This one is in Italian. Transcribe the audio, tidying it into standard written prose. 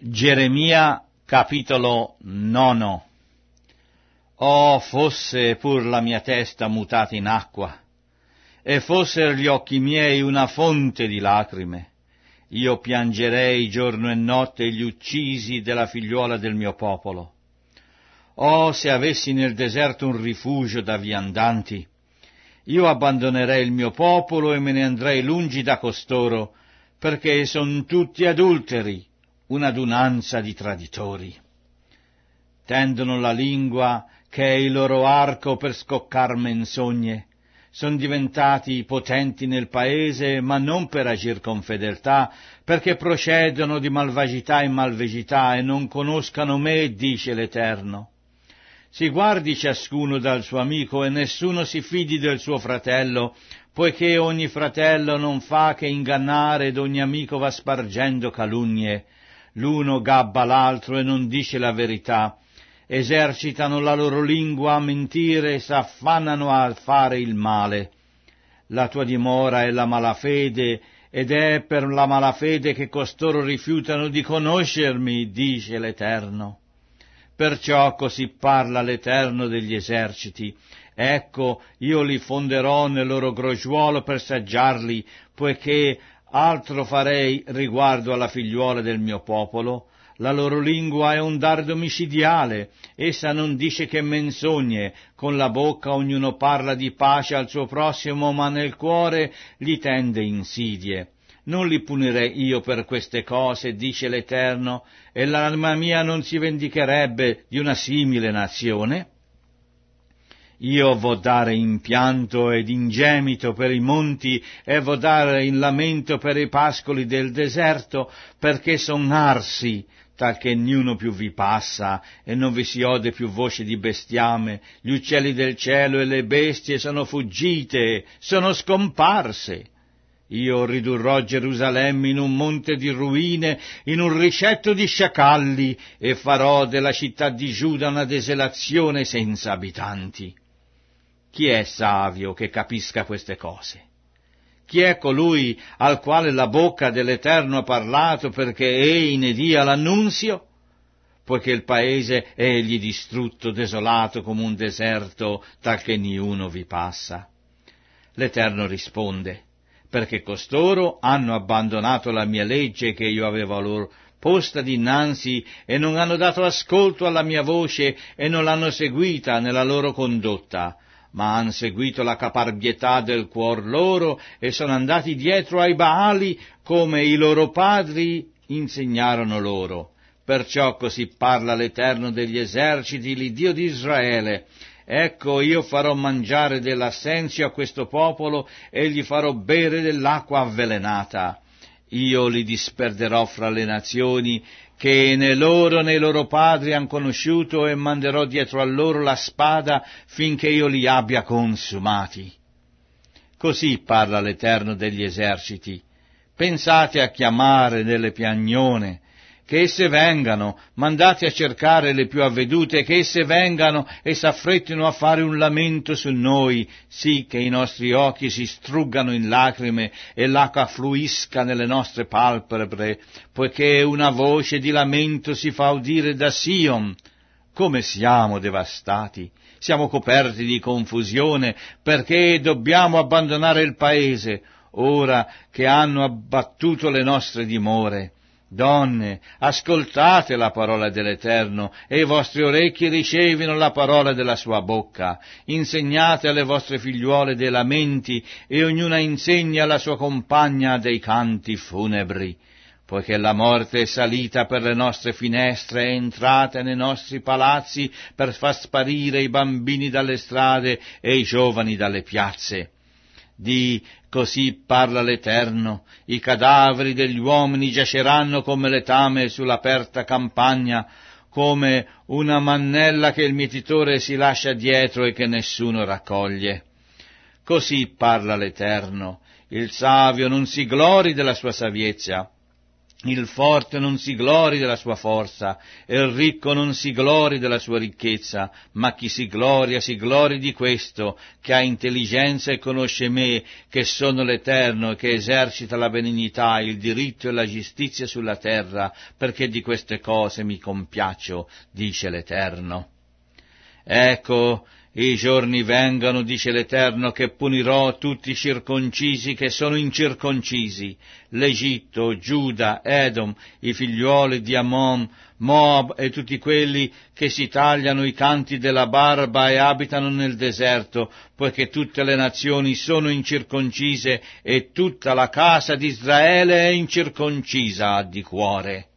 Geremia capitolo 9. Oh, fosse pur la mia testa mutata in acqua, e fossero gli occhi miei una fonte di lacrime, io piangerei giorno e notte gli uccisi della figliuola del mio popolo. Oh, se avessi nel deserto un rifugio da viandanti, io abbandonerei il mio popolo e me ne andrei lungi da costoro, perché son tutti adulteri, un'adunanza di traditori. Tendono la lingua, che è il loro arco per scoccar menzogne, son diventati potenti nel paese, ma non per agir con fedeltà, perché procedono di malvagità in malvagità e non conoscano me, dice l'Eterno. Si guardi ciascuno dal suo amico e nessuno si fidi del suo fratello, poiché ogni fratello non fa che ingannare ed ogni amico va spargendo calunnie. L'uno gabba l'altro e non dice la verità, esercitano la loro lingua a mentire e s'affannano a fare il male. La tua dimora è la malafede, ed è per la malafede che costoro rifiutano di conoscermi, dice l'Eterno. Perciò così parla l'Eterno degli eserciti. Ecco, io li fonderò nel loro crogiuolo per saggiarli, poiché altro farei riguardo alla figliuola del mio popolo. La loro lingua è un dardo micidiale, essa non dice che menzogne, con la bocca ognuno parla di pace al suo prossimo, ma nel cuore gli tende insidie. Non li punirei io per queste cose, dice l'Eterno, e l'anima mia non si vendicherebbe di una simile nazione? Io vo dare in pianto ed in gemito per i monti, e vo dare in lamento per i pascoli del deserto, perché son arsi, tal che niuno più vi passa, e non vi si ode più voce di bestiame. Gli uccelli del cielo e le bestie sono fuggite, sono scomparse. Io ridurrò Gerusalemme in un monte di ruine, in un ricetto di sciacalli, e farò della città di Giuda una desolazione senza abitanti. Chi è savio che capisca queste cose? Chi è colui al quale la bocca dell'Eterno ha parlato perché egli ne dia l'annunzio? Poiché il paese è egli distrutto, desolato come un deserto, tal che niuno vi passa. L'Eterno risponde: perché costoro hanno abbandonato la mia legge che io avevo loro posta dinanzi e non hanno dato ascolto alla mia voce e non l'hanno seguita nella loro condotta, ma han seguito la caparbietà del cuor loro e sono andati dietro ai Baali come i loro padri insegnarono loro. Perciò così parla l'Eterno degli eserciti, l'Iddio di Israele: ecco, io farò mangiare dell'assenzio a questo popolo e gli farò bere dell'acqua avvelenata. Io li disperderò fra le nazioni che né loro né i loro padri han conosciuto, e manderò dietro a loro la spada finché io li abbia consumati. Così parla l'Eterno degli eserciti: pensate a chiamare nelle piagnone, che esse vengano, mandate a cercare le più avvedute, che esse vengano e s'affrettino a fare un lamento su noi, sì che i nostri occhi si struggano in lacrime e l'acqua fluisca nelle nostre palpebre, poiché una voce di lamento si fa udire da Sion. Come siamo devastati, siamo coperti di confusione, perché dobbiamo abbandonare il paese, ora che hanno abbattuto le nostre dimore. Donne, ascoltate la parola dell'Eterno, e i vostri orecchi ricevino la parola della sua bocca. Insegnate alle vostre figliuole dei lamenti, e ognuna insegni alla sua compagna dei canti funebri. Poiché la morte è salita per le nostre finestre, è entrata nei nostri palazzi per far sparire i bambini dalle strade e i giovani dalle piazze. Così parla l'Eterno: i cadaveri degli uomini giaceranno come letame sull'aperta campagna, come una mannella che il mietitore si lascia dietro e che nessuno raccoglie. Così parla l'Eterno: il savio non si glori della sua saviezza, Il forte non si glori della sua forza, e il ricco non si glori della sua ricchezza, ma chi si glori di questo, che ha intelligenza e conosce me, che sono l'Eterno e che esercita la benignità, il diritto e la giustizia sulla terra, perché di queste cose mi compiaccio, dice l'Eterno. Ecco, i giorni vengano, dice l'Eterno, che punirò tutti i circoncisi che sono incirconcisi, l'Egitto, Giuda, Edom, i figliuoli di Ammon, Moab e tutti quelli che si tagliano i canti della barba e abitano nel deserto, poiché tutte le nazioni sono incirconcise e tutta la casa di Israele è incirconcisa di cuore.